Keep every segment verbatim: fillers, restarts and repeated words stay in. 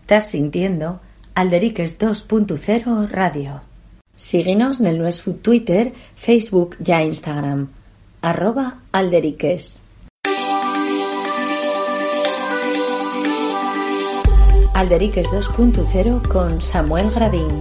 Estás sintiendo Alderiques dos punto cero Radio. Síguenos en nuestro Twitter, Facebook y Instagram. Arroba Alderiques. Alderiques dos punto cero con Samuel Gradín.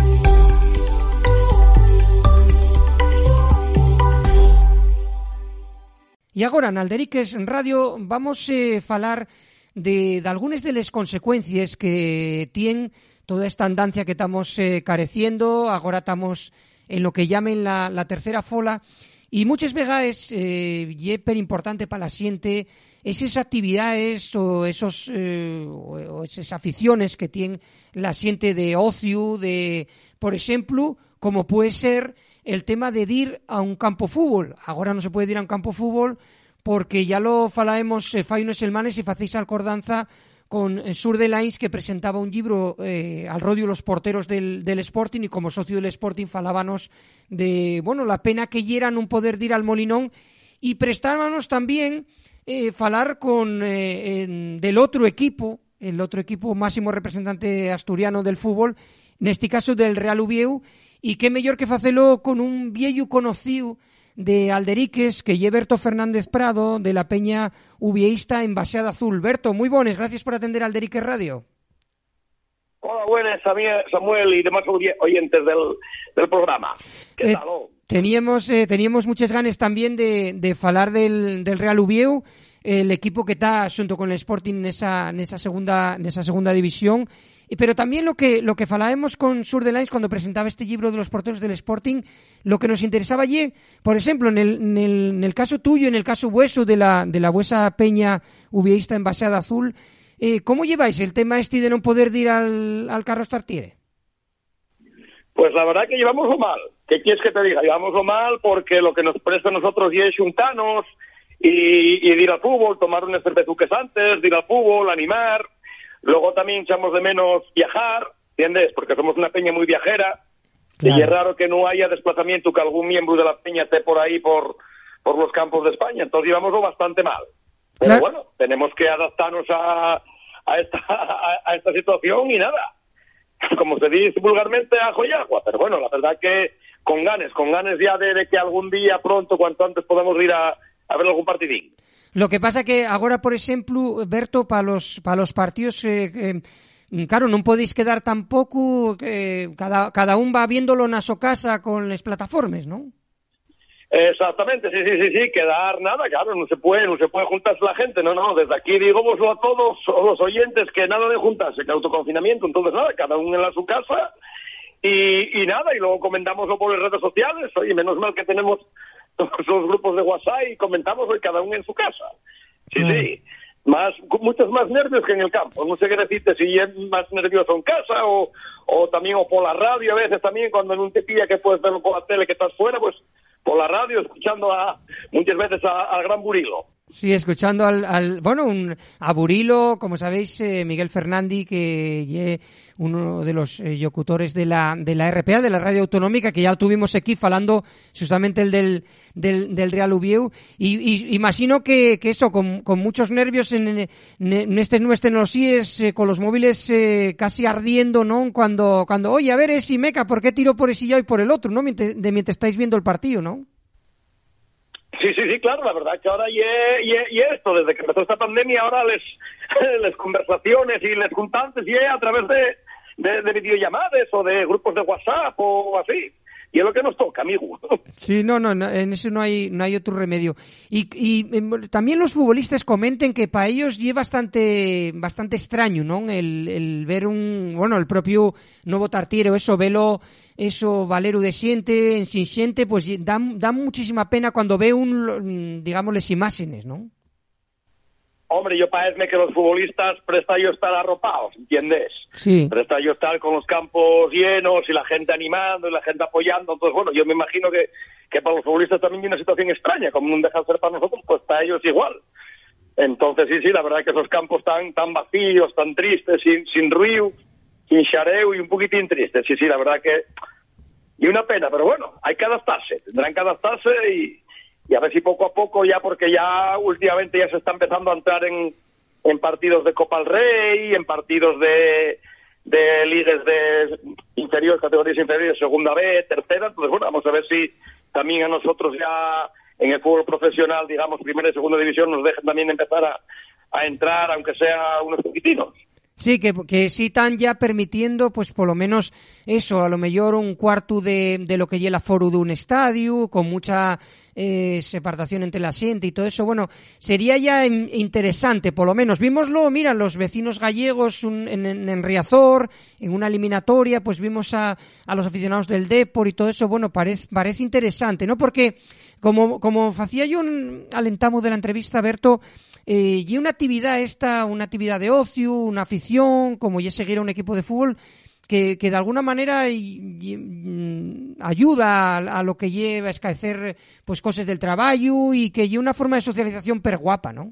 E agora, na Alderiques Radio, vamos a eh, falar de, de algunas de las consecuencias que tiene toda esta andancia que estamos eh, careciendo. Agora estamos en lo que llamen la, la tercera fola, y muchas veces eh, é per importante para la xente esas actividades o esos eh, o esas aficiones que tiene la xente de ocio, de, por ejemplo, como puede ser el tema de ir a un campo fútbol. Agora non se pode ir a un campo fútbol porque ya lo falaemos eh, fai unos semanas e facéis acordanza con Sur de Lines, que presentaba un libro eh, al rodio los porteros del, del Sporting, y como socio del Sporting falábanos de, bueno, la pena que yera non poder ir al Molinón, y prestábamos también eh, falar con eh, en, del otro equipo, el otro equipo máximo representante asturiano del fútbol, neste caso del Real Uvieu, y qué mellor que facelo con un viejo conocido de Alderiques, que lle Berto Fernández Prado, de la Peña Uvieísta en Baseada Azul. Berto, muy buenas, gracias por atender a Alderiques Radio. Hola, buenas, Samuel y demás oyentes del, del programa. ¿Qué eh, tal? Teníamos, eh, teníamos muchas ganas también de, de falar del, del Real Uvieu, el equipo que está xunto con el Sporting nesa, nesa, segunda, nesa segunda división. Pero también lo que lo que falábamos con Sur de Lines cuando presentaba este libro de los porteros del Sporting, lo que nos interesaba allí, por ejemplo, en el, en el, en el caso tuyo, en el caso vueso de la de la vuesa Peña Uvieísta en Baseada Azul, eh, ¿cómo lleváis el tema este de no poder ir al, al Carlos Tartiere? Pues la verdad que llevamos lo mal. ¿Qué quieres que te diga? Llevamos lo mal porque lo que nos presta a nosotros ya es juntarnos y, y ir al fútbol, tomar unas cervezuques antes, de ir al fútbol, animar. Luego también echamos de menos viajar, ¿entiendes? Porque somos una peña muy viajera, claro. Y es raro que no haya desplazamiento, que algún miembro de la peña esté por ahí, por, por los campos de España. Entonces llevámoslo bastante mal. Pero claro, bueno, tenemos que adaptarnos a, a, esta, a, a esta situación y nada. Como se dice vulgarmente, ajo y agua. Pero bueno, la verdad que con ganas, con ganas ya de, de que algún día pronto, cuanto antes, podamos ir a, a ver algún partidín. Lo que pasa que agora, por exemplo, Berto, para los para los partidos, eh, eh, claro, non podéis quedar tampouco, eh, cada cada un va viéndolo na súa casa con las plataformas, ¿non? Exactamente, sí, sí, sí, sí, quedar nada, claro, no se puede, no se puede juntarse la gente, no, no, desde aquí digo a todos los oyentes que nada de juntarse, que autoconfinamiento, entonces nada, cada uno en la su casa y, y nada, y luego comentámoslo por las redes sociales, oye, menos mal que tenemos todos los grupos de WhatsApp y comentamos hoy cada uno en su casa. Sí, mm. sí. Más, muchos más nervios que en el campo. No sé qué decirte, si es más nervioso en casa o, o también o por la radio a veces también, cuando no te pilla que puedes verlo por la tele que estás fuera, pues por la radio escuchando a muchas veces al gran Burilo. Sí, escuchando al, al bueno, un, a Burilo, como sabéis, eh, Miguel Fernández, que es uno de los eh, locutores de la de la R P A, de la Radio Autonómica, que ya tuvimos aquí falando justamente el del del, del Real Uvieu, y, y imagino que, que eso, con, con muchos nervios en, en, en este nuestro nosíes, eh, con los móviles eh, casi ardiendo, ¿no? Cuando, cuando, oye, a ver, ese meca, ¿por qué tiro por ese y por el otro, no? Mientras, de, mientras estáis viendo el partido, ¿no? Sí, sí, sí, claro, la verdad que ahora y, y, y esto, desde que empezó esta pandemia, ahora les, les conversaciones y les juntantes y a través de, de, de videollamadas o de grupos de WhatsApp o así. Y es lo que nos toca, amigo. Sí, no, no, no, en eso no hay no hay otro remedio. Y, y también los futbolistas comenten que para ellos es bastante bastante extraño, ¿no? El, el ver un, bueno, el propio Novo Tartiere, eso, velo, eso, Valero de siente, en sin siente, pues da, da muchísima pena cuando ve un, digamos, las imágenes, ¿no? Hombre, yo parece que los futbolistas presta yo estar arropados, ¿entiendes? Sí. Presta yo estar con los campos llenos y la gente animando y la gente apoyando. Entonces, bueno, yo me imagino que, que para los futbolistas también hay una situación extraña, como no deja de ser para nosotros, pues para ellos igual. Entonces, sí, sí, la verdad es que esos campos tan tan vacíos, tan tristes, sin, sin río, sin xareu y un poquitín tristes. Sí, sí, la verdad que... Y una pena, pero bueno, hay que adaptarse. Tendrán que adaptarse y... Y a ver si poco a poco ya, porque ya últimamente ya se está empezando a entrar en, en partidos de Copa del Rey, en partidos de, de ligas de inferiores, categorías inferiores, segunda B, tercera. Entonces, bueno, vamos a ver si también a nosotros ya en el fútbol profesional, digamos, primera y segunda división, nos dejan también empezar a, a entrar, aunque sea unos poquitinos. Sí, que, que sí están ya permitiendo, pues por lo menos eso, a lo mejor un cuarto de, de lo que lleva el aforo de un estadio, con mucha eh, separación entre la gente y todo eso. Bueno, sería ya in, interesante, por lo menos. Vímoslo, mira, los vecinos gallegos un, en, en, en Riazor, en una eliminatoria, pues vimos a, a los aficionados del Depor y todo eso. Bueno, parece, parece interesante, ¿no? Porque, como, como hacía yo un alentamo de la entrevista, Berto, Eh, y una actividad esta, una actividad de ocio, una afición, como ya seguir a un equipo de fútbol, que, que de alguna manera y, y, mm, ayuda a, a lo que lleva a escaecer pues cosas del trabajo y que lleva una forma de socialización per guapa, ¿no?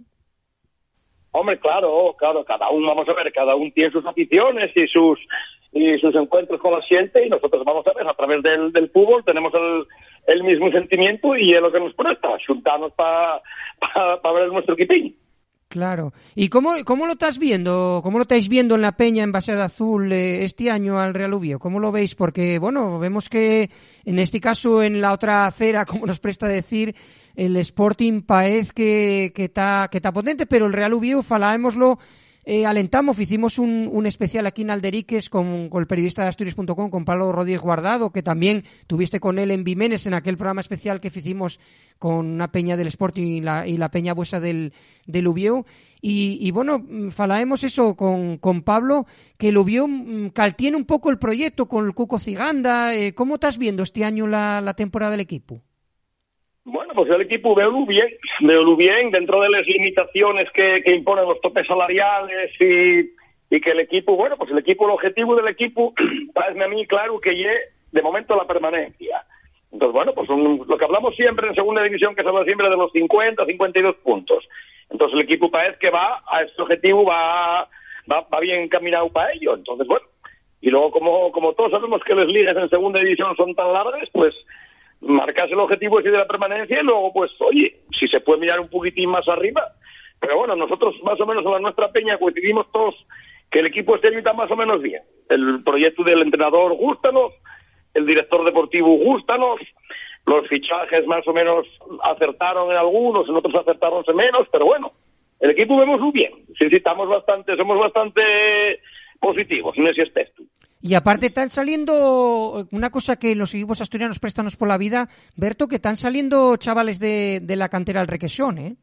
Hombre, claro, claro, cada uno, vamos a ver, cada uno tiene sus aficiones y sus y sus encuentros con la gente, y nosotros, vamos a ver, a través del, del fútbol tenemos el, el mismo sentimiento y es lo que nos presta, juntarnos para pa, pa ver nuestro equipín. Claro. ¿Y cómo, cómo lo estás viendo? ¿Cómo lo estáis viendo en la Peña en Baseada Azul eh, este año al Real Oviedo? ¿Cómo lo veis? Porque, bueno, vemos que en este caso, en la otra acera, como nos presta decir, el Sporting parece que que está que está potente, pero el Real Oviedo, falámoslo, eh, alentamos, hicimos un, un especial aquí en Alderiques con, con el periodista de Asturias punto com, con Pablo Rodríguez Guardado, que también tuviste con él en Vimenes en aquel programa especial que hicimos con una peña del Sporting y la, y la peña buesa del, del Oviedo. Y, y bueno, falábamos eso con, con Pablo, que el Oviedo caltiene un poco el proyecto con el Cuco Ciganda. Eh, ¿Cómo estás viendo este año la, la temporada del equipo? Bueno, pues el equipo veo bien, veo bien dentro de las limitaciones que, que imponen los topes salariales y, y que el equipo, bueno, pues el equipo, el objetivo del equipo, parece a mí claro que llegue de momento la permanencia. Entonces, bueno, pues un, lo que hablamos siempre en segunda división, que se habla siempre de los cincuenta, cincuenta y dos puntos. Entonces el equipo parece que va a este objetivo, va, va, va bien encaminado para ello. Entonces, bueno, y luego como, como todos sabemos que las ligas en segunda división son tan largas, pues marcarse el objetivo ese de la permanencia y luego, pues, oye, si se puede mirar un poquitín más arriba. Pero bueno, nosotros más o menos en la nuestra peña coincidimos todos que el equipo este año está más o menos bien. El proyecto del entrenador gústanos, el director deportivo gústanos, los fichajes más o menos acertaron en algunos, en otros acertaron en menos, pero bueno, el equipo vemos muy bien. Sí, sí, estamos bastante, somos bastante positivos en ese aspecto. Y aparte están saliendo, una cosa que los equipos asturianos préstanos por la vida, Berto, que están saliendo chavales de, de la cantera del Requesón, ¿eh?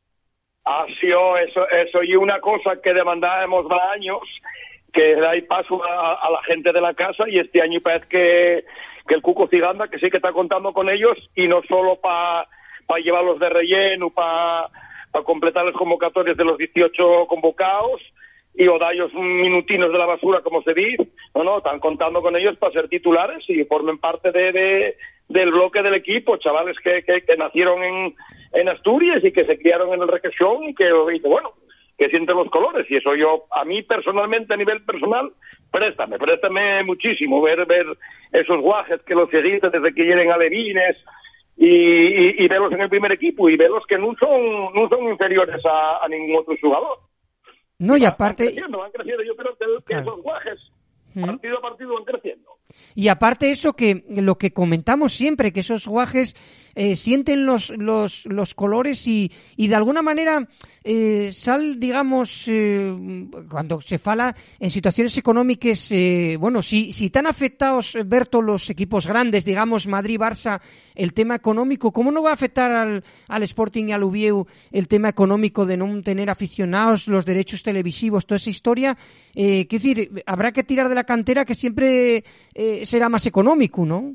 Ah, sí, oh, eso, eso y una cosa que demandábamos años, que da paso a, a la gente de la casa, y este año parece que, que el Cuco Ciganda, que sí que está contando con ellos, y no solo para pa llevarlos de relleno, para pa completar las convocatorias de los dieciocho convocados, y o darles minutinos de la basura, como se dice. No, no, están contando con ellos para ser titulares y formen parte de, de del bloque del equipo, chavales que, que, que nacieron en, en Asturias y que se criaron en el Requesón y que, y que, bueno, que sienten los colores. Y eso yo, a mí personalmente, a nivel personal, préstame, préstame muchísimo ver ver esos guajes que los seguiste desde que lleguen alevines y, y, y verlos en el primer equipo y verlos que no son, no son inferiores a, a ningún otro jugador. No, y, y aparte... Van creciendo, van creciendo. Yo creo que, que claro. Esos guajes, partido a partido, van creciendo. Y aparte eso, que lo que comentamos siempre, que esos guajes eh, sienten los, los, los colores y, y de alguna manera eh, sal, digamos, eh, cuando se fala en situaciones económicas, eh, bueno, si, si tan afectados, Berto, los equipos grandes, digamos, Madrid, Barça, el tema económico, ¿cómo no va a afectar al, al Sporting y al Oviedo el tema económico de no tener aficionados, los derechos televisivos, toda esa historia? Eh, quiero decir, habrá que tirar de la cantera, que siempre eh, será más económico, ¿no?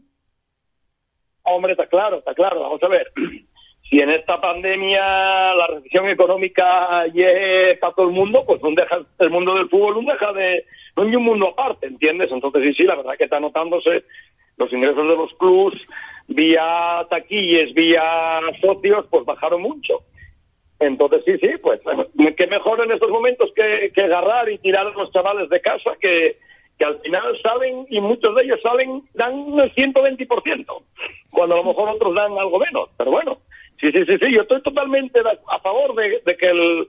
Hombre, está claro, está claro. Vamos a ver. Si en esta pandemia la recesión económica llega para todo el mundo, pues no deja, el mundo del fútbol no deja de... No hay un mundo aparte, ¿entiendes? Entonces, sí, sí, la verdad que está notándose los ingresos de los clubs vía taquillas, vía socios, pues bajaron mucho. Entonces, sí, sí, pues qué mejor en estos momentos que, que agarrar y tirar a los chavales de casa que... que al final salen, y muchos de ellos salen, dan el ciento veinte por ciento, cuando a lo mejor otros dan algo menos, pero bueno, sí, sí, sí, sí, yo estoy totalmente a favor de, de que el,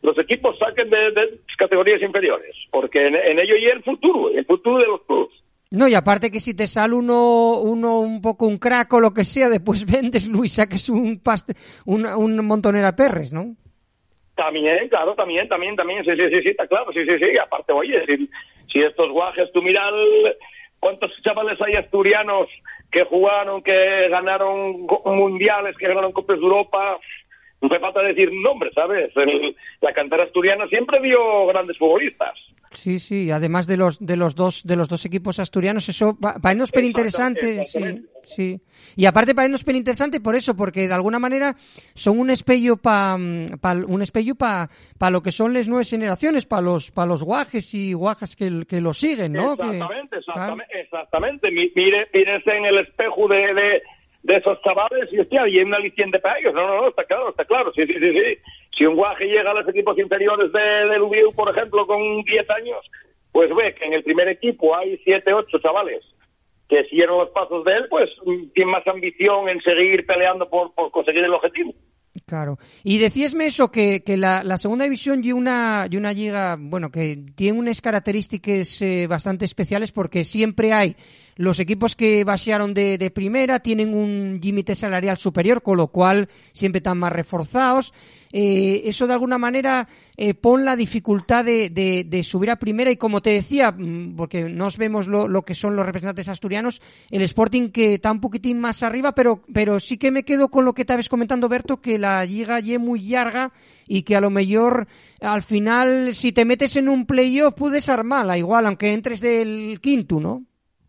los equipos saquen de, de categorías inferiores, porque en, en ello y el futuro, el futuro de los clubes. No, y aparte que si te sale uno, uno un poco un crack o lo que sea, después vendes, Luis, saques un paste, un, un montonera perres, ¿no? También, claro, también, también, también, sí, sí, sí, sí, está claro, sí, sí, sí, aparte, oye, si, si estos guajes, tú mirad cuántos chavales hay asturianos que jugaron, que ganaron mundiales, que ganaron Copas de Europa, no me falta decir nombres, ¿sabes? El, la cantera asturiana siempre dio grandes futbolistas. Sí, sí, además de los de los dos de los dos equipos asturianos, eso para él nos es interesante, sí, sí. Y aparte para él nos es interesante por eso, porque de alguna manera son un espello para pa, un espello para pa lo que son las nuevas generaciones, para los para los guajes y guajas que, que lo siguen, ¿no? Exactamente, que, exactamente, claro. exactamente. Mire, mírese en el espejo de, de de esos chavales y hostia, y hay una aliciente para ellos. No, no, no, está claro, está claro. Sí, sí, sí, sí. Si un guaje llega a los equipos inferiores de, del U B I U, por ejemplo, con diez años, pues ve que en el primer equipo hay siete, ocho chavales que siguieron los pasos de él, pues tiene más ambición en seguir peleando por, por conseguir el objetivo. Claro. Y decíasme eso, que, que la, la segunda división y una, y una liga, bueno, que tiene unas características eh, bastante especiales porque siempre hay los equipos que baixaron de, de primera, tienen un límite salarial superior, con lo cual siempre están más reforzados. Eh, eso de alguna manera eh, pone la dificultad de, de, de subir a primera y como te decía, porque nos vemos lo, lo que son los representantes asturianos, el Sporting que está un poquitín más arriba, pero, pero sí que me quedo con lo que estabas comentando, Berto, que la liga es muy larga y que a lo mejor al final si te metes en un playoff puedes armarla igual, aunque entres del quinto, ¿no?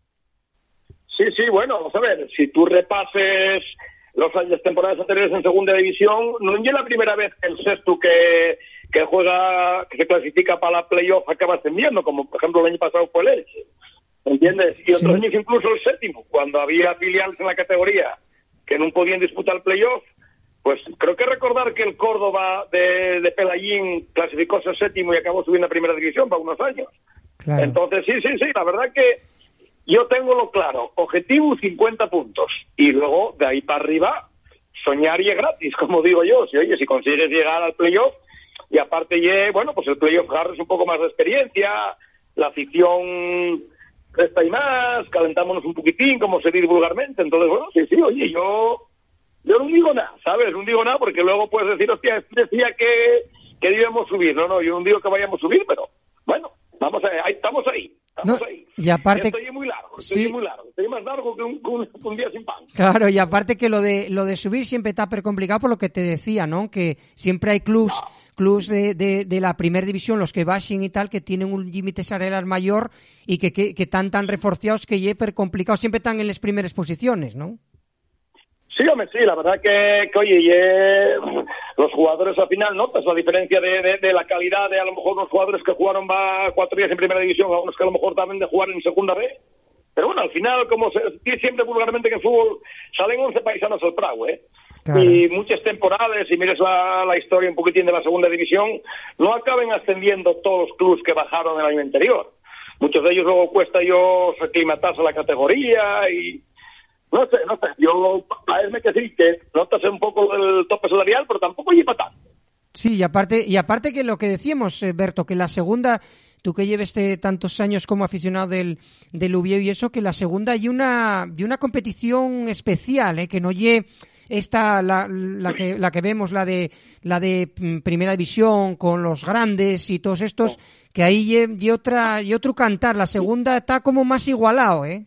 Sí, sí, bueno, vamos a ver, si tú repases los años temporadas anteriores en segunda división, no es la primera vez que el sexto que, que juega, que se clasifica para la playoff acaba ascendiendo, como por ejemplo el año pasado fue el Elche, ¿entiendes? Y otros sí. años incluso el séptimo, cuando había filiales en la categoría que no podían disputar el playoff, pues creo que recordar que el Córdoba de, de Pelayín clasificó ese séptimo y acabó subiendo a primera división para unos años. Claro. Entonces sí, sí, sí, la verdad que yo tengo lo claro, objetivo cincuenta puntos, y luego de ahí para arriba soñar y es gratis, como digo yo. Si oye, si consigues llegar al playoff, y aparte, ye, bueno, pues el playoff agarres un poco más de experiencia, la afición cresta y más, calentámonos un poquitín, como se dice vulgarmente. Entonces, bueno, sí, sí, oye, yo yo no digo nada, ¿sabes? No digo nada porque luego puedes decir, hostia, decía que, que debíamos subir. No, no, yo no digo que vayamos a subir, pero bueno, vamos a, ahí, estamos ahí. Estamos no, ahí. Y aparte, estoy muy largo, estoy sí. muy largo, estoy más largo que un, que un, que un día sin pan. Claro, y aparte que lo de lo de subir siempre está per complicado por lo que te decía, ¿no? Que siempre hay clubs, no. clubs de, de, de la primera división, los que bajen y tal, que tienen un límite salarial mayor y que, que, que están tan reforzados que ya per complicado, siempre están en las primeras posiciones, ¿no? Sí, hombre, sí, la verdad que, que oye, ye, los jugadores al final notas la diferencia de, de, de la calidad de a lo mejor los jugadores que jugaron va cuatro días en primera división, a unos que a lo mejor también de jugar en segunda B. Pero bueno, al final, como se dice siempre vulgarmente que en fútbol salen once paisanos al Prago, ¿eh? Claro. Y muchas temporadas, si mires la, la historia un poquitín de la segunda división, no acaben ascendiendo todos los clubes que bajaron el año anterior. Muchos de ellos luego cuesta ellos aclimatarse a la categoría y... No sé, no sé, yo parece que sí, que notas un poco el tope salarial, pero tampoco lleva tanto. Sí, y aparte, y aparte que lo que decíamos, eh, Berto, que la segunda, tú que lleves este, tantos años como aficionado del, del U B I U y eso, que la segunda hay una, y una competición especial, eh, que no lle esta, la, la que, la que vemos, la de, la de primera división, con los grandes y todos estos, que ahí y otra, y otro cantar, la segunda está como más igualado, eh.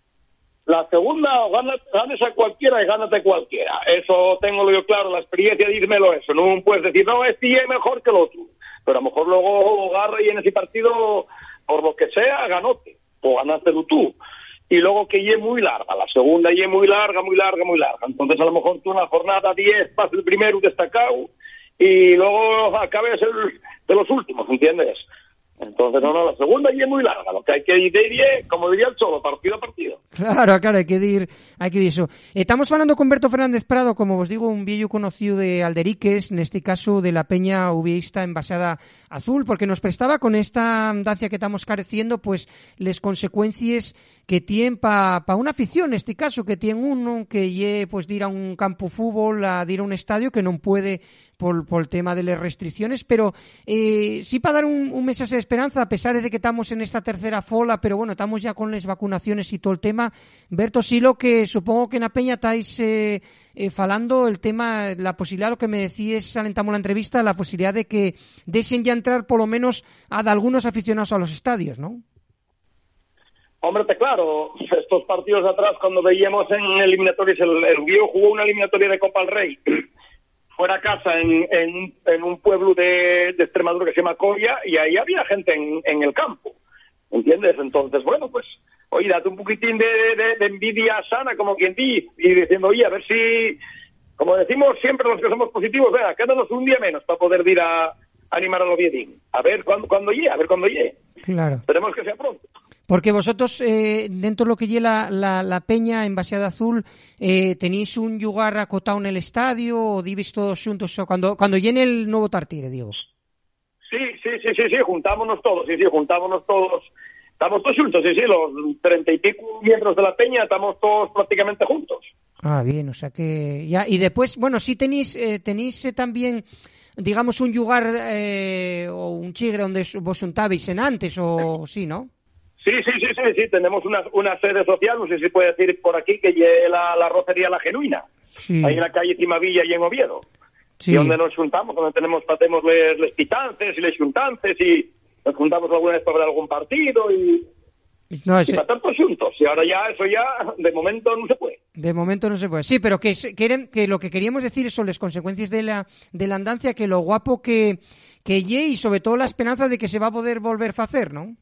La segunda, ganes a cualquiera y gánate cualquiera. Eso tengo yo claro, la experiencia, dímelo eso. No puedes decir, no, este es mejor que el otro. Pero a lo mejor luego agarra y en ese partido, por lo que sea, ganote. O ganaste tú. Y luego que es muy larga. La segunda es muy larga, muy larga, muy larga. Entonces a lo mejor tú una jornada diez pasas el primero destacado y luego acabes el de los últimos, ¿entiendes? Entonces, no, no, la segunda ya es muy larga, lo que hay que ir, como diría el Cholo, partido a partido. Claro, claro, hay que ir, hay que ir eso. Estamos hablando con Berto Fernández Prado, como os digo, un viejo conocido de Alderiques, en este caso de la Peña Ubieísta Envasada Azul, porque nos prestaba con esta andancia que estamos careciendo, pues, les consecuencias que tienen para pa una afición, en este caso, que tiene uno que lle, pues, de ir a un campo de fútbol, a de ir a un estadio, que no puede por, por el tema de las restricciones, pero eh, sí para dar un, un mensaje de esperanza, a pesar de que estamos en esta tercera fola, pero bueno, estamos ya con las vacunaciones y todo el tema. Berto, sí, lo que supongo que en la Peña estáis eh, eh, falando el tema, la posibilidad, lo que me decís, alentamos la entrevista, la posibilidad de que dejen ya entrar por lo menos a de algunos aficionados a los estadios, ¿no? Hombre, te claro, estos partidos de atrás, cuando veíamos en eliminatorias, el, el Ubieu jugó una eliminatoria de Copa del Rey fuera a casa en, en, en un pueblo de, de Extremadura que se llama Coria, y ahí había gente en, en el campo, ¿entiendes? Entonces, bueno, pues, oye, date un poquitín de, de, de envidia sana, como quien dice, y diciendo, oye, a ver si, como decimos siempre los que somos positivos, venga, quédanos un día menos para poder ir a animar a los Viedín. A ver cuándo, cuándo llegue, a ver cuándo llegue. Claro. Esperemos que sea pronto. Porque vosotros, eh, dentro de lo que lleva la, la, la Peña en Baseada Azul, eh, ¿tenéis un lugar acotado en el estadio o divis todos juntos cuando cuando llene el nuevo Tartiere, digo? Sí, sí, sí, sí, sí, juntámonos todos, sí, sí, juntámonos todos. Estamos todos juntos, sí, sí, los treinta y pico miembros de la Peña estamos todos prácticamente juntos. Ah, bien, o sea que ya. Y después, bueno, sí tenéis, eh, tenéis eh, también, digamos, un lugar eh, o un chigre donde vos juntabais en antes, o sí, ¿no? Sí, sí, sí, sí, sí, tenemos una, una sede social, no sé si se puede decir por aquí, que es la, la Rocería La Genuina, sí. Ahí en la calle Cimavilla y en Oviedo, sí. Y donde nos juntamos, donde tenemos, patemos les, les pitances y les juntances, y nos juntamos alguna vez para ver algún partido, y, no, ese... y para tantos juntos, y ahora ya, eso ya, de momento no se puede. De momento no se puede, sí, pero que, que, que lo que queríamos decir son las consecuencias de la, de la andancia, que lo guapo que, que lle, y sobre todo la esperanza de que se va a poder volver a hacer, ¿no?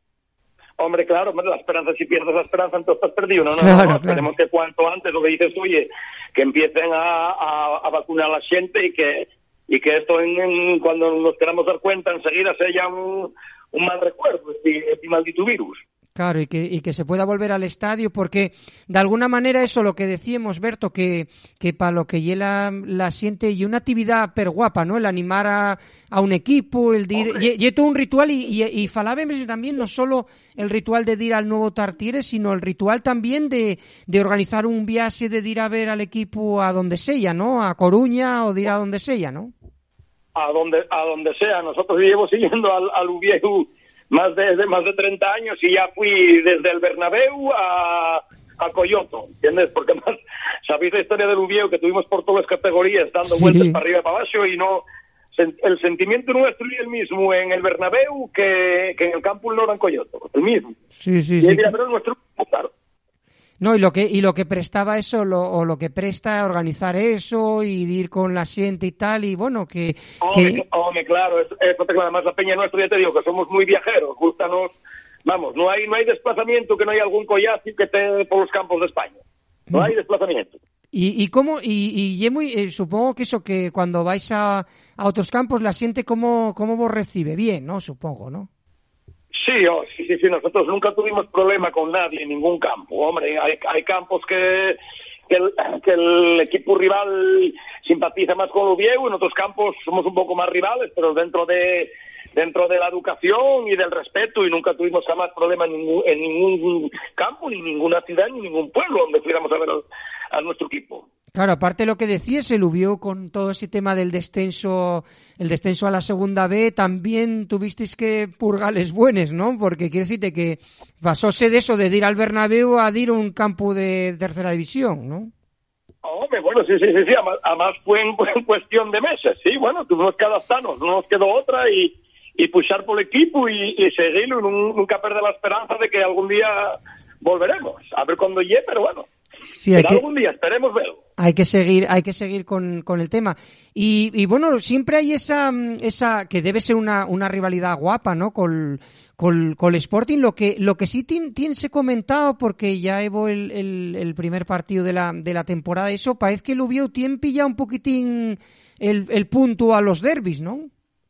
Hombre, claro, la esperanza, si pierdes la esperanza, entonces estás perdido, ¿no? No, claro, no, claro. Esperemos que cuanto antes, lo que dices, oye, que empiecen a, a, a vacunar a la gente, y que y que esto, en, en, cuando nos queramos dar cuenta, enseguida sea un, un mal recuerdo, este, este maldito virus. Claro, y que, y que se pueda volver al estadio, porque de alguna manera eso, lo que decíamos, Berto, que, que para lo que la, la siente, y una actividad per guapa, ¿no? El animar a, a un equipo, el de ir, y, y todo un ritual, y, y, y falábamos también no solo el ritual de ir al nuevo Tartiere, sino el ritual también de, de organizar un viaje, de ir a ver al equipo a donde sea, ¿no? A Coruña, o de ir a donde sea, ¿no? A donde, a donde sea. Nosotros llevo siguiendo al, al Ubieu más de, de más de treinta años, y ya fui desde el Bernabéu a, a Coyoto, ¿entiendes? Porque más, sabéis la historia del Ubieu, que tuvimos por todas las categorías dando sí. vueltas para arriba y para abajo, y no, el sentimiento nuestro es el mismo en el Bernabéu que, que en el Campo Nou en Coyoto, el mismo. Sí, sí, y sí. Mira, pero nuestro, claro. No, y lo que y lo que prestaba eso, lo, o lo que presta organizar eso, y ir con la gente y tal, y bueno, que... Hombre, que... hombre claro, eso, eso te claro, además la Peña nuestra, ya te digo, que somos muy viajeros, gustanos, vamos, no hay no hay desplazamiento que no hay algún collazo que esté por los campos de España, no hay desplazamiento. ¿Y, y cómo, y, y muy, eh, supongo que eso, que cuando vais a, a otros campos, la gente cómo, cómo vos recibe? Bien, ¿no? Supongo, ¿no? Sí, oh, sí, sí, sí, nosotros nunca tuvimos problema con nadie en ningún campo. Hombre, hay, hay campos que, que, el, que el equipo rival simpatiza más con el Ubieu, en otros campos somos un poco más rivales, pero dentro de dentro de la educación y del respeto, y nunca tuvimos jamás problema en ningún, en ningún campo, ni ninguna ciudad, ni ningún pueblo donde fuéramos a ver a, a nuestro equipo. Claro, aparte de lo que decías, el Ubieu con todo ese tema del descenso, el descenso a la segunda B, también tuvisteis que purgales buenos, ¿no? Porque quiere decirte que pasóse de eso, de ir al Bernabéu a ir a un campo de tercera división, ¿no? Hombre, bueno, sí, sí, sí, sí, además, además fue en, en cuestión de meses, sí, bueno, tuvimos que adaptarnos, no nos quedó otra, y, y puchar por el equipo y, y seguirlo, y nunca perder la esperanza de que algún día volveremos, a ver cuándo llegue, pero bueno. Sí, hay pero que, algún día, esperemos verlo. Hay que seguir, hay que seguir con, con el tema. Y, y bueno, siempre hay esa, esa, que debe ser una, una rivalidad guapa, ¿no? Con, con, con el Sporting. Lo que, lo que sí tienes comentado, porque ya llevo el, el, el primer partido de la, de la temporada, eso, parece que el Ubieu tiene pillado un poquitín el, el punto a los derbis, ¿no?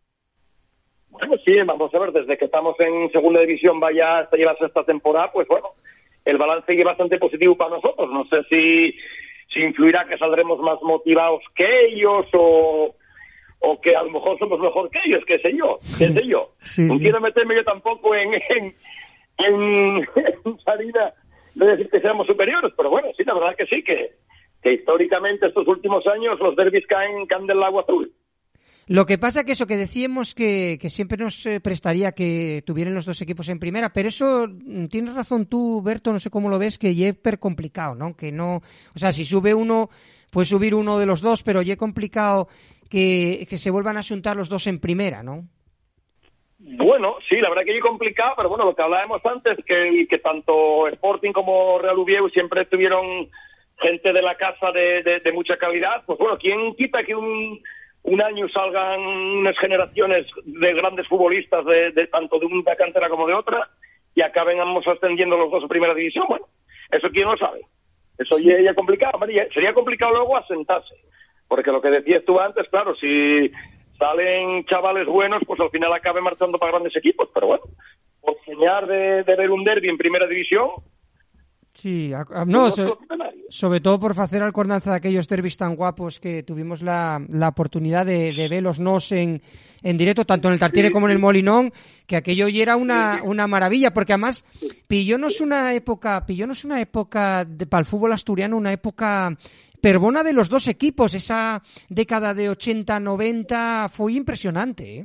Bueno, sí, vamos a ver, desde que estamos en segunda división, vaya hasta llevarse esta temporada, pues bueno, el balance es bastante positivo para nosotros. No sé si, si influirá que saldremos más motivados que ellos, o, o que a lo mejor somos mejor que ellos, qué sé yo, qué sé yo. Sí, no sí. quiero meterme yo tampoco en, en, en, en salida de decir que seamos superiores, pero bueno, sí, la verdad que sí, que, que históricamente estos últimos años los derbis caen, caen del agua azul. Lo que pasa que eso que decíamos que, que siempre nos eh, prestaría que tuvieran los dos equipos en primera, pero eso tienes razón tú, Berto, no sé cómo lo ves, que ya es per complicado, ¿no? Que no, o sea, si sube uno, puede subir uno de los dos, pero ya es complicado que, que se vuelvan a asuntar los dos en primera, ¿no? Bueno, sí, la verdad que es complicado, pero bueno, lo que hablábamos antes, que, que tanto Sporting como Real Oviedo siempre tuvieron gente de la casa de, de, de mucha calidad. Pues bueno, ¿quién quita que un, un año salgan unas generaciones de grandes futbolistas, de, de tanto de una cantera como de otra, y acaben ambos ascendiendo los dos a primera división? Bueno, eso quién lo sabe. Eso ya es complicado. Sería complicado luego asentarse, porque lo que decías tú antes, claro, si salen chavales buenos, pues al final acaben marchando para grandes equipos, pero bueno, por soñar de, de ver un derbi en primera división. Sí, a, a, no, so, sobre todo por hacer acordanza de aquellos derbis tan guapos que tuvimos la, la oportunidad de, de verlos nos en, en directo, tanto en el Tartiere sí, como en el Molinón, que aquello ya era una, una maravilla, porque además pillónos una época, pillónos una época de, para el fútbol asturiano, una época perbona de los dos equipos. Esa década de ochenta noventa fue impresionante, ¿eh?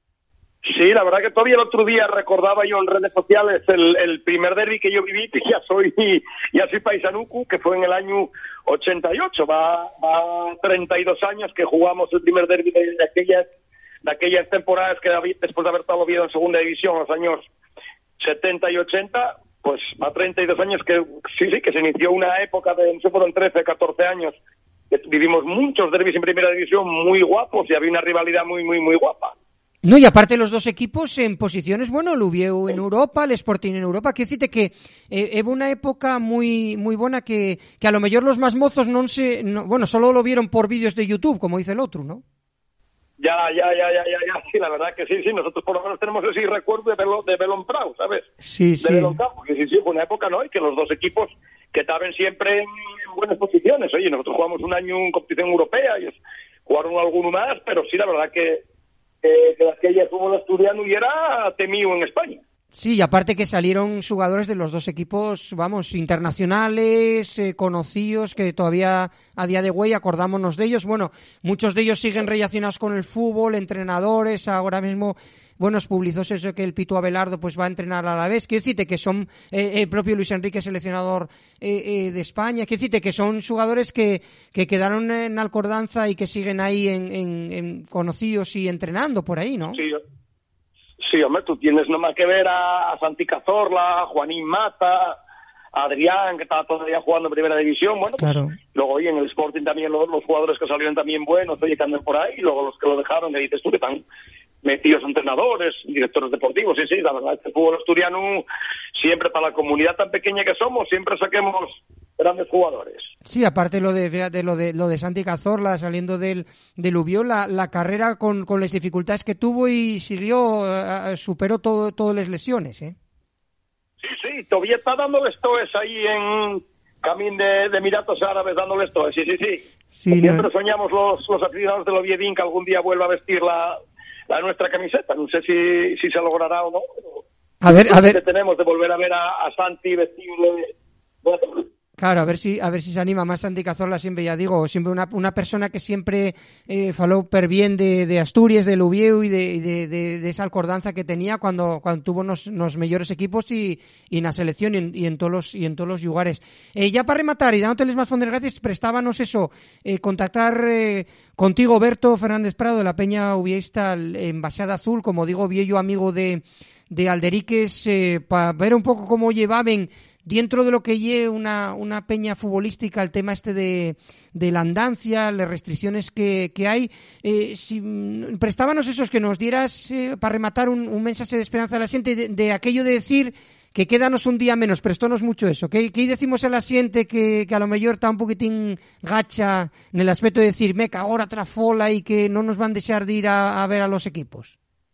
Sí, la verdad que todavía el otro día recordaba yo en redes sociales el, el primer derbi que yo viví, que ya soy ya soy paisanucu, que fue en el año ochenta y ocho, va, va treinta y dos años que jugamos el primer derbi de, de aquellas de aquellas temporadas que después de haber estado Oviedo en segunda división, los años setenta y ochenta, pues va treinta y dos años que sí, sí, que se inició una época de, no sé, fueron trece, catorce años, que vivimos muchos derbis en primera división muy guapos y había una rivalidad muy, muy, muy guapa. No, y aparte los dos equipos en posiciones, bueno, el Oviedo en Europa, el Sporting en Europa, quiero decirte que eh, hubo una época muy muy buena que, que a lo mejor los más mozos no se, no, bueno, solo lo vieron por vídeos de YouTube, como dice el otro, ¿no? Ya, ya, ya, ya, ya, ya, sí, la verdad que sí, sí, nosotros por lo menos tenemos ese recuerdo de verlo, de verlo en Prado, ¿sabes? Sí, sí. De verlo en campo, porque sí, sí, fue una época, ¿no? Y que los dos equipos que estaban siempre en buenas posiciones. Oye, nosotros jugamos un año en competición europea, ellos jugaron alguno más, pero sí, la verdad que Eh, que aquella fútbol asturiano y era temido en España. Sí, y aparte que salieron jugadores de los dos equipos, vamos, internacionales, eh, conocidos, que todavía a día de hoy acordámonos de ellos. Bueno, muchos de ellos siguen relacionados con el fútbol, entrenadores, ahora mismo, bueno, se publicó eso que el Pitu Abelardo pues va a entrenar a la vez. Quiero decirte que son eh, el propio Luis Enrique, seleccionador eh, eh, de España. Quiero decirte que son jugadores que, que quedaron en Alcordanza y que siguen ahí en, en, en conocidos y entrenando por ahí, ¿no? Sí, sí, hombre, tú tienes nomás que ver a, a Santi Cazorla, a Juanín Mata, a Adrián, que estaba todavía jugando en primera división. Bueno, claro. Pues, luego oye, en el Sporting también los, los jugadores que salieron también buenos, oye, que andan por ahí, y luego los que lo dejaron, que dices tú, que están metidos entrenadores, directores deportivos. Sí, sí, la verdad es que el fútbol asturiano, siempre para la comunidad tan pequeña que somos, siempre saquemos grandes jugadores. Sí, aparte lo de, de lo de lo de Santi Cazorla saliendo del del Ubió, la, la carrera con, con las dificultades que tuvo y siguió, uh, superó todo todas las lesiones, ¿eh? Sí, sí, todavía está dándoles toes ahí en camino de, de Emiratos Árabes, dándoles toes, sí, sí, sí. sí siempre no. Soñamos los, los aficionados del Oviedín que algún día vuelva a vestir la, la nuestra camiseta. No sé si, si se logrará o no. A ver, a ver. Que tenemos de volver a ver a, a Santi vestible. Bueno, claro, a ver si a ver si se anima más Santi Cazorla, siempre ya digo, siempre una una persona que siempre eh, faló per bien de, de Asturias, del Ubieu y de, de, de, de esa alcordanza que tenía cuando cuando tuvo unos, unos mejores equipos y, y en la selección y en, y en todos los y en todos los lugares. Eh, ya para rematar y dándoteles más fondos gracias, prestábanos eso, eh, contactar eh, contigo, Berto Fernández Prado, de la Peña Ubieista en Baseada Azul, como digo, viejo amigo de de Alderiques, eh, para ver un poco cómo llevaban dentro de lo que lleve una, una peña futbolística, el tema este de, de la andancia, las restricciones que, que hay. Eh, si, prestábanos esos que nos dieras eh, para rematar un, un mensaje de esperanza a la gente de, de aquello de decir que quédanos un día menos, prestónos mucho eso. ¿Qué, qué decimos a la gente que, que a lo mejor está un poquitín gacha en el aspecto de decir, meca, ahora trafola y que no nos van a desear de ir a, a ver a los equipos?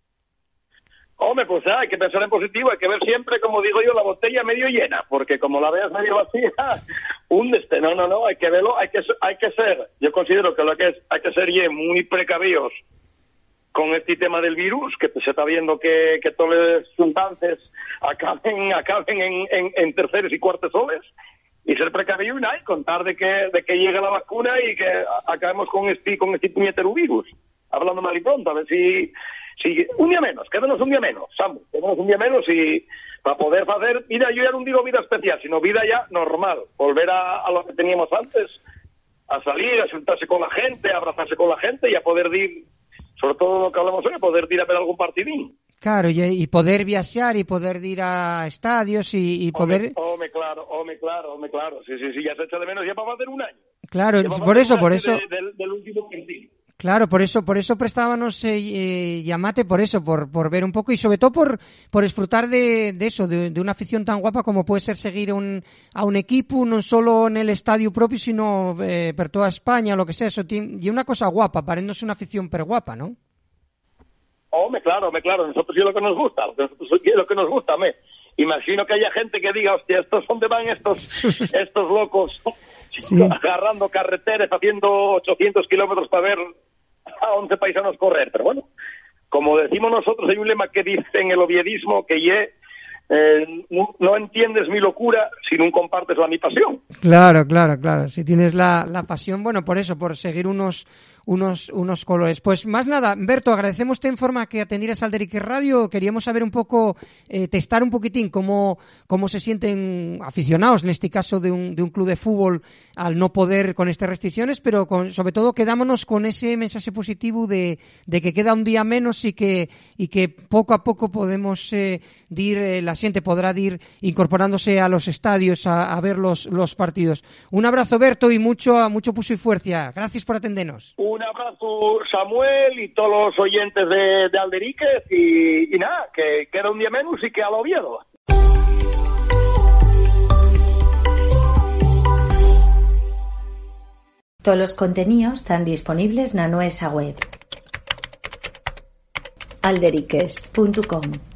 Hombre, pues ah, hay que pensar en positivo, hay que ver siempre, como digo yo, la botella medio llena, porque como la veas medio vacía, húndeste. No, no, no, hay que verlo, hay que hay que ser, yo considero que lo que es, hay que ser ya muy precavidos con este tema del virus, que se está viendo que, que todas las sustancias acaben, acaben en, en, en terceros y cuartos soles, y ser precavido y nada, y contar de que, de que llegue la vacuna y que acabemos con este, con este puñetero virus. hablando mal y pronto, a ver si, si un día menos, quédanos un día menos, Samu, quédanos un día menos y para poder hacer, mira, yo ya no digo vida especial, sino vida ya normal, volver a, a lo que teníamos antes, a salir, a sentarse con la gente, a abrazarse con la gente y a poder ir, sobre todo lo que hablamos hoy, a poder ir a ver algún partidín. Claro, y, y poder viajar y poder ir a estadios y, y poder... Home, claro, home, claro, home, claro, sí, sí, sí, ya se echa de menos, ya va a hacer un año. Claro, por eso, por eso... De, de, del último partido. Claro, por eso, por eso prestábamos eh, eh, llamate, por eso, por, por ver un poco y sobre todo por, por disfrutar de, de eso, de, de una afición tan guapa como puede ser seguir un, a un equipo, no solo en el estadio propio, sino eh, por toda España o lo que sea, eso tiene, y una cosa guapa, paréndose una afición per guapa, ¿no? Hombre, claro, hombre, claro, nosotros sí es lo que nos gusta, lo que, es lo que nos gusta, me. Imagino que haya gente que diga, hostia, estos dónde van estos, estos locos, sí, agarrando carreteras, haciendo ochocientos kilómetros para ver a once paisanos correr, pero bueno, como decimos nosotros, hay un lema que dice en el oviedismo que ye, eh, no, no entiendes mi locura si no compartes la mi pasión. Claro, claro, claro, si tienes la, la pasión, bueno, por eso, por seguir unos unos unos colores. Pues más nada, Berto, agradecemos en forma que atendieras al Alderique Radio, queríamos saber un poco, eh, testar un poquitín cómo cómo se sienten aficionados, en este caso de un de un club de fútbol, al no poder con estas restricciones, pero con, sobre todo quedámonos con ese mensaje positivo de, de que queda un día menos y que y que poco a poco podemos eh, dir, eh, la gente podrá ir incorporándose a los estadios a, a ver los, los partidos. Un abrazo, Berto, y mucho mucho puso y fuerza. Gracias por atendernos. Un abrazo, Samuel, y todos los oyentes de, de Alderiques, y, y nada, que queda un día menos y que a lo Oviedo. Todos los contenidos están disponibles en nuestra web alderiques punto com.